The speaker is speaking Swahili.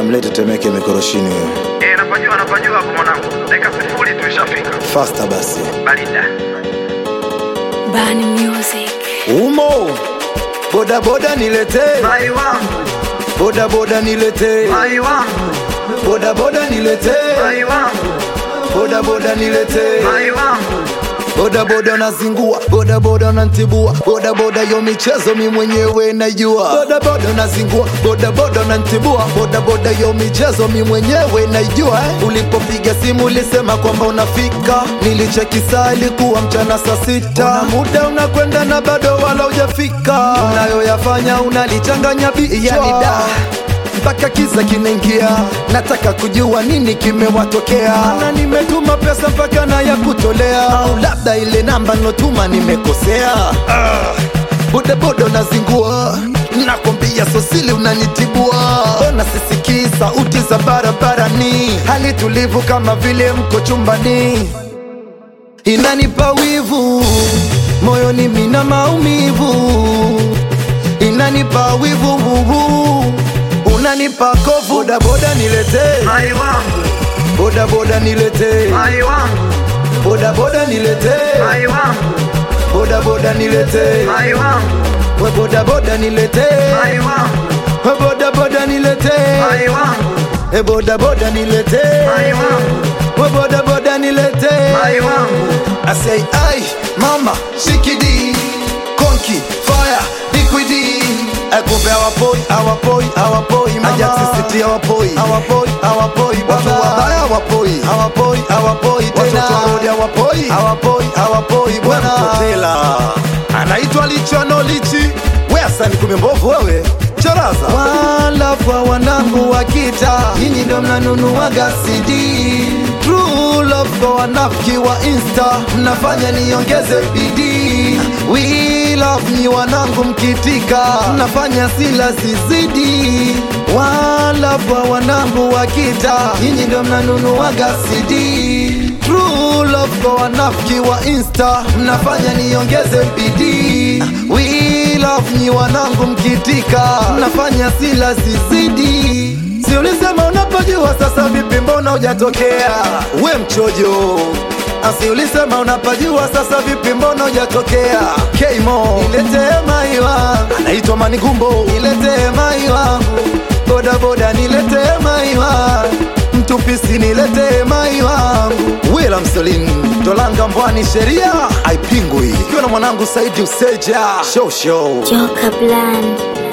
mlete Temeke mikoroshini wewe. Napajua kwa mwanangu. Dakika 0 tuishafika. Faster basi. Barida. Bani Music. Umo. Boda boda nilete. Mai wangu. Boda boda nilete. Mai wangu. Boda boda nilete. Mai wangu. Boda boda nilete. Mai wangu. Boda boda nazingua, boda boda nantibua, boda boda yo michezo mi mwenyewe najua. Boda boda nazingua, boda boda nantibua, boda boda yo michezo mi mwenyewe najua. Ulipopiga simu ulisema kwamba unafika, nilicheki saa ilikuwa mchana saa 6. Una muda unakwenda na bado wala hujafika, unayoyafanya unalichanganya yani da mpaka kiza kinaingia, nataka kujua nini kimewatokea. Na nimetuma pesa mpaka na ya kutolea, au labda ile namba nilotuma nimekosea. Boda boda nazingua, nakwambia sosili unanitibua. Ona sisikii sauti za barabarani, hali tulivu kama vile mko chumbani. Inanipa wivu, moyoni mina maumivu. Inanipa wivu, unanipa kovu. Boda boda nilete. Mai wangu. Boda boda nilete. Mai wangu. Boda boda nilete. Mai wangu. Boda boda nilete. Mai wangu. We boda boda nilete. Mai wangu. We boda boda nilete. Mai wangu. E boda boda nilete. Mai wangu. We boda boda nilete. Mai wangu. I say ay mama shikidi konki fire liquidi. Kumbe hawapoi mama. Ajax City hawapoi watu wabaya hawapoi tena. Watoto warodi hawapoi bwana. Mtotela anaitwa Lichano Lichi. Wewe asani kumbe mbovu wewe choraza. Wala kwa wanangu wakita, nyinyi ndo mnanunuaga CD. True love kwa wanafiki wa Insta, mnafanya niongeze bidii. We love ni wanangu mkitika, mnafanya sila zizidi. Wala kwa wanangu wakita, nyinyi ndo mnanunuaga CD. True love kwa wanafiki wa Insta, mnafanya niongeze bidii. We love ni wanangu mkitika, mnafanya sila zizidi. Si ulisema unapajua, sasa vipi mbona hujatokea? We mchojo. Asi ulisema unapajua, sasa vipi mbona hujatokea? Keimo niletee mai wangu, anaitwa Manigumbo. Niletee mai wangu, boda boda niletee mai wangu, mtupisi niletee mai wangu. Wila Msolin Tolanga Mbwani sheria haipingwi. Ikiwa na mwanangu Saidi Useja show Joka Bland.